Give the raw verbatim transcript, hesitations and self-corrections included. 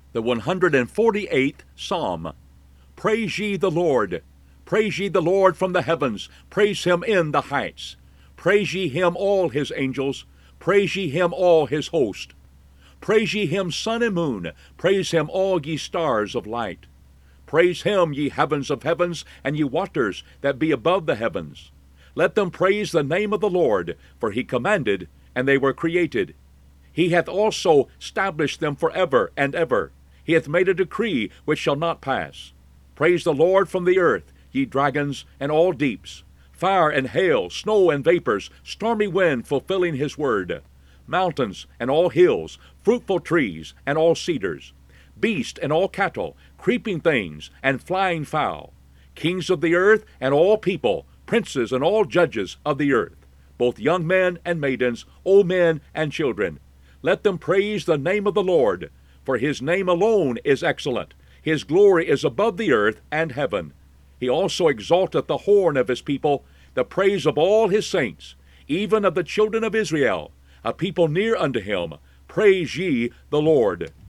The one hundred forty-eighth Psalm. Praise ye the Lord. Praise ye the Lord from the heavens. Praise him in the heights. Praise ye him, all his angels. Praise ye him, all his host. Praise ye him, sun and moon. Praise him, all ye stars of light. Praise him, ye heavens of heavens, and ye waters that be above the heavens. Let them praise the name of the Lord, for he commanded, and they were created. He hath also established them forever and ever. He hath made a decree which shall not pass. Praise the Lord from the earth, ye dragons and all deeps, fire and hail, snow and vapors, stormy wind fulfilling his word, mountains and all hills, fruitful trees and all cedars, beast and all cattle, creeping things and flying fowl, kings of the earth and all people, princes and all judges of the earth, both young men and maidens, old men and children. Let them praise the name of the Lord, for his name alone is excellent. His glory is above the earth and heaven. He also exalteth the horn of his people, the praise of all his saints, even of the children of Israel, a people near unto him. Praise ye the Lord.